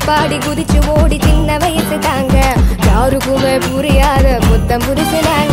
பாடி குதிச்சு ஓடி சின்ன வயசு தாங்க யாருக்குமே புரியாத புத்தம் புரிசுனாங்க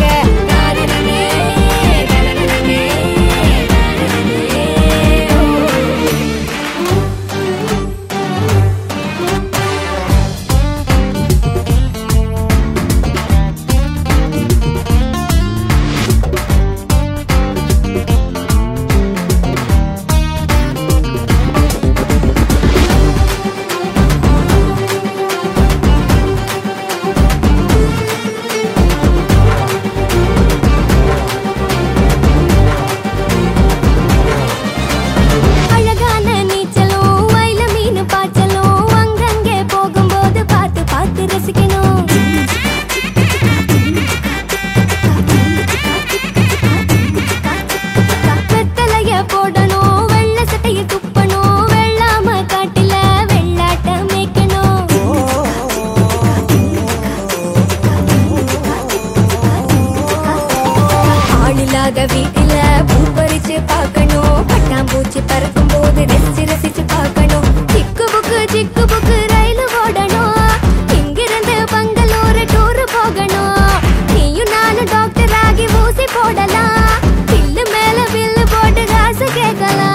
வீட்டுல பூ பறிச்சு பார்க்கணும் பட்டாம்பூச்சி பறக்கும் போது ரசிச்சு ரசிச்சு பார்க்கணும் சிக்கு புக்கு ரயில் ஓடணும் இங்கிருந்து பங்களூர் டூர் போகணும் நீயும் நானும் டாக்டர் ஆகி ஊசி போடலாம் பில்லு மேல பில்லு போட்டு காசு கேட்கலாம்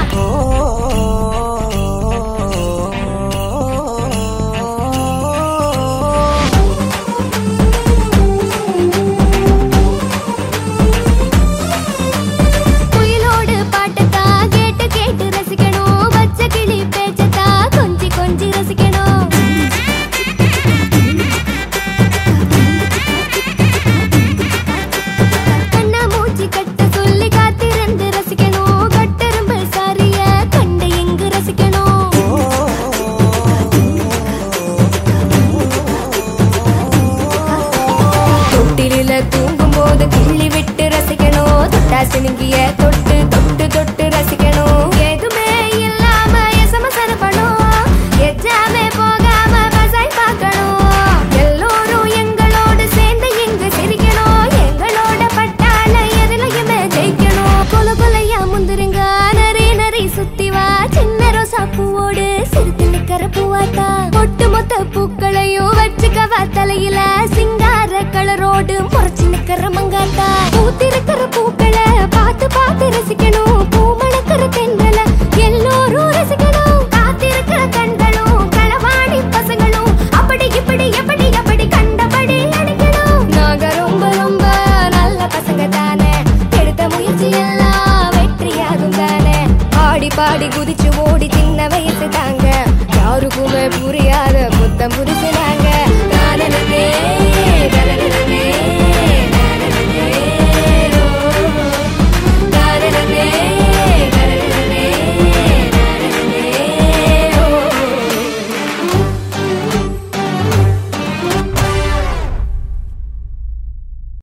தூங்கும் போது கிள்ளி விட்டு ரசிக்கணும் தொட்டாசினுங்கிய தொட்டு தொட்டு தொட்டு ரசிக்கணும் எதுவுமே இல்லாம சமசரப்பணும் எஜாமே போகாம பசாய் பார்க்கணும் எல்லோரும் எங்களோடு சேர்ந்து இங்கு சிரிக்கணும் எங்களோட பட்டாள எதுலையுமே ஜெயிக்கணும் கொல கொலையா முந்திருங்க நரி சுத்தி வா சின்ன ரோசா பூவோடு சிரித்து நிக்கிற பூவாத்தா ஒட்டு மொத்த பூ